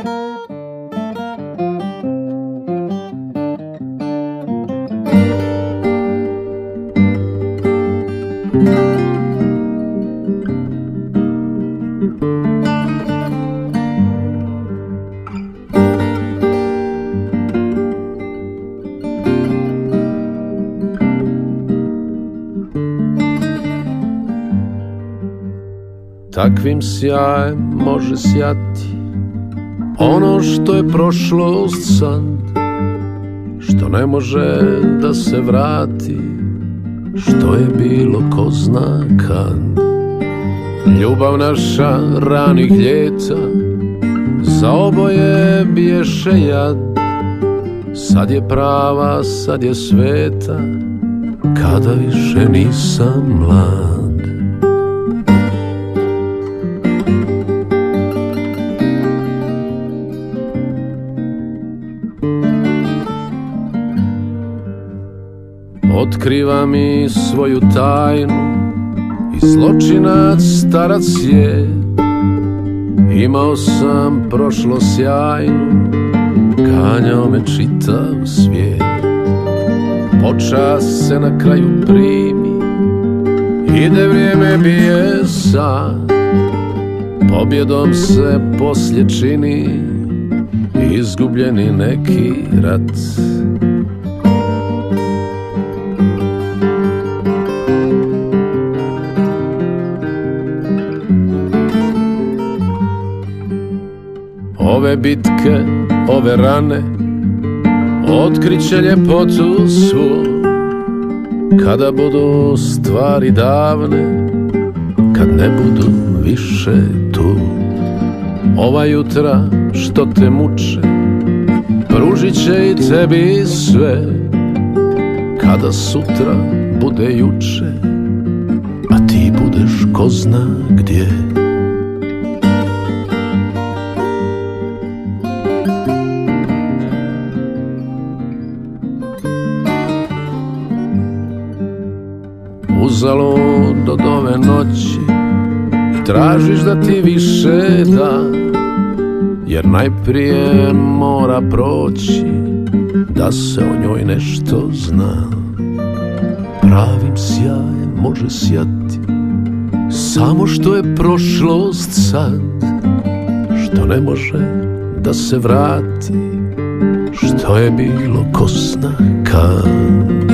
Takvim sjajem može sjati ono što je prošlost sad, što ne može da se vrati, što je bilo ko zna kad. Ljubav naša ranih ljeta za oboje biješe jad. Sad je prava, sad je sveta, kada više nisam mlad. Otkriva mi svoju tajnu i zločinac starac je. Imao sam prošlo sjajnu, ganjao me čitav svijet. Počast se na kraju primi, ide vrijeme bije sad. Pobjedom se poslije čini izgubljeni neki rat. Ove bitke, ove rane otkriće ljepotu svu, kada budu stvari davne, kad ne budu više tu. Ova jutra što te muče pružit će i tebi sve, kada sutra bude juče, a ti budeš ko zna gdje. Uzalud od ove noći tražiš da ti više da, jer najprije mora proći da se o njoj nešto zna. Pravim sjajem može sjati samo što je prošlost sad, što ne može da se vrati, što je bilo ko zna kad.